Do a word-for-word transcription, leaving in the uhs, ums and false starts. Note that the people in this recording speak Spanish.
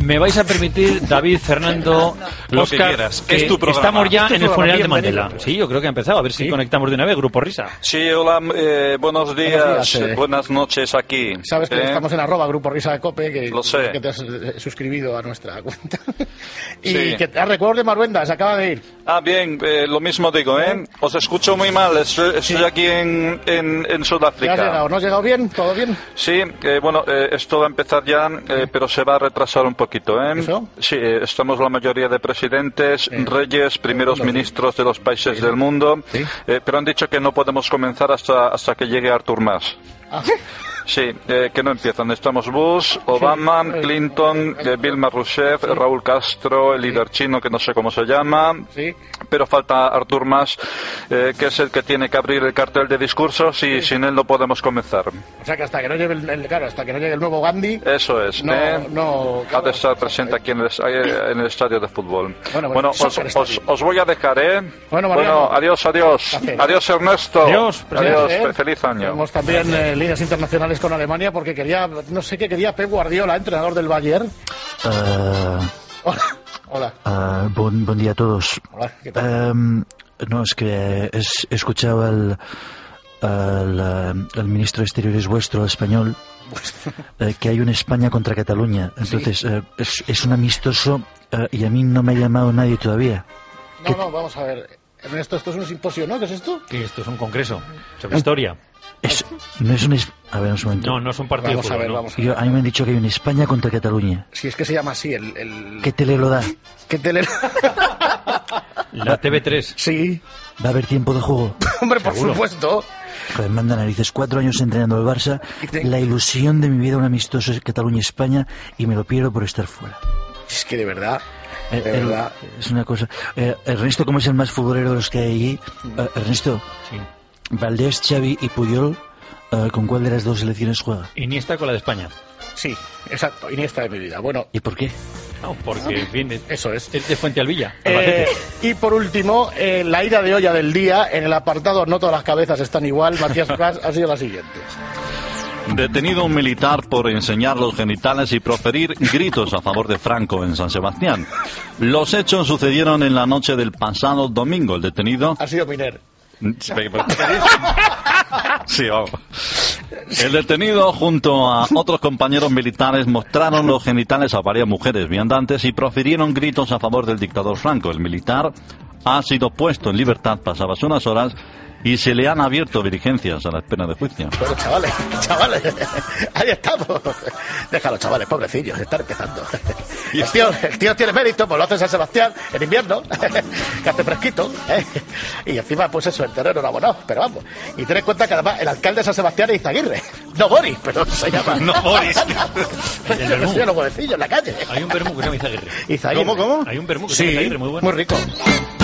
Me vais a permitir, David, Fernando, lo Oscar, que quieras. Que es tu programa. Estamos ya este en el funeral de Mandela. Bienvenido. Sí, yo creo que ha empezado. A ver si ¿Sí? conectamos de una vez. Grupo Risa. Sí, hola, eh, buenos días, Buenos días, eh. buenas noches aquí. Sabes que ¿eh? estamos en arroba Grupo Risa de Cope, que, Lo sé. que te has eh, suscribido a nuestra cuenta. Y Sí. que te recuerdo de Maruenda, se acaba de ir. Ah, bien, eh, lo mismo digo, ¿eh? Os escucho muy mal, estoy, estoy Sí. aquí en, en, en ¿Ya has Sudáfrica. llegado? ¿No has llegado bien? ¿Todo bien? Sí, eh, bueno, eh, esto va a empezar ya, eh, pero se va a retrasar un poquito, ¿eh? ¿Eso? Sí, eh, estamos la mayoría de presidentes, Sí. reyes, primeros Sí. ministros de los países Sí. del mundo, Sí. eh, pero han dicho que no podemos comenzar hasta, hasta que llegue Artur Mas. Ah, Sí, eh, que no empiezan. Estamos Bush, Obama, Sí. Clinton, eh, Dilma Rousseff, Raúl Castro, el líder chino que no sé cómo se llama, sí. pero falta Artur Mas, eh, que es el que tiene que abrir el cartel de discursos y sin él no podemos comenzar. O sea que hasta que no llegue el, el- claro, hasta que no llegue el nuevo Gandhi, Eso es. no, ¿eh? no, Ha de estar presente aquí en el, en el estadio de fútbol. Bueno, bueno, os, super os, estadio. os voy a dejar, ¿eh? Bueno, Mariano. adiós, adiós. Gracias. Adiós, Ernesto. Adiós, presidente. Adiós, ¿eh? fe- feliz año. Tenemos también eh, líneas internacionales con Alemania porque quería, no sé qué quería Pep Guardiola, entrenador del Bayern. Uh, Hola. Hola. uh, buen, buen día a todos. Hola, ¿qué tal? Um, no, es que he, he escuchado al, al, uh, al ministro de Exteriores vuestro, español, eh, que hay una España contra Cataluña. Entonces, eh, es, es un amistoso eh, y a mí no me ha llamado nadie todavía. No, no, vamos a ver. Ernesto, esto es un simposio, ¿no? ¿Qué es esto? Que esto es un congreso sobre historia. Es, no es un... es- A ver, un momento. No, no es un partido Vamos de a fútbol, ver, ¿no? vamos a ver. Yo, a mí me han dicho que hay una España contra Cataluña. Si es que se llama así el... el... ¿Qué tele lo da? ¿Qué tele? La T V tres. Sí. ¿Va a haber tiempo de juego? Hombre, por Seguro. supuesto. Joder, manda narices, cuatro años entrenando al Barça, Y te- la ilusión de mi vida un amistoso es Cataluña-España y me lo pierdo por estar fuera. Es que de verdad, Eh, de el- verdad. es una cosa. Eh, Ernesto, ¿cómo es el más futbolero de los que hay allí? Eh, Ernesto, Sí. Valdés, Xavi y Puyol, eh, ¿con cuál de las dos selecciones juega? Iniesta con la de España. Sí, exacto. Iniesta de mi vida. Bueno, ¿Y por qué? No, porque, en fin, es eso es. es de Fuente Alvilla. Eh, Albacete. y por último, eh, la ida de olla del día, en el apartado No todas las cabezas están igual, Matías Pras, ha sido la siguiente. Detenido un militar por enseñar los genitales y proferir gritos a favor de Franco en San Sebastián. Los hechos sucedieron en la noche del pasado domingo. El detenido... Ha sido Miner. Sí, vamos. El detenido junto a otros compañeros militares mostraron los genitales a varias mujeres viandantes y profirieron gritos a favor del dictador Franco. El militar ha sido puesto en libertad pasadas unas horas y se le han abierto diligencias a la espera de juicio. Bueno, chavales, chavales, ahí estamos. Déjalo, chavales, pobrecillos, están empezando. El tío, el tío tiene mérito, pues lo hace en San Sebastián, en invierno, que hace fresquito, ¿eh? Y encima, pues eso, el terreno no abonado, pero vamos. Y ten en cuenta que además el alcalde de San Sebastián es Izaguirre. No Boris, pero se llama. No, Boris. El del vermú. Sí, los huevecillos en la calle. Hay un vermú que se llama Izaguirre. Izaguirre. ¿Cómo, cómo? Hay un vermú que se llama Sí, Izaguirre, muy bueno. muy rico.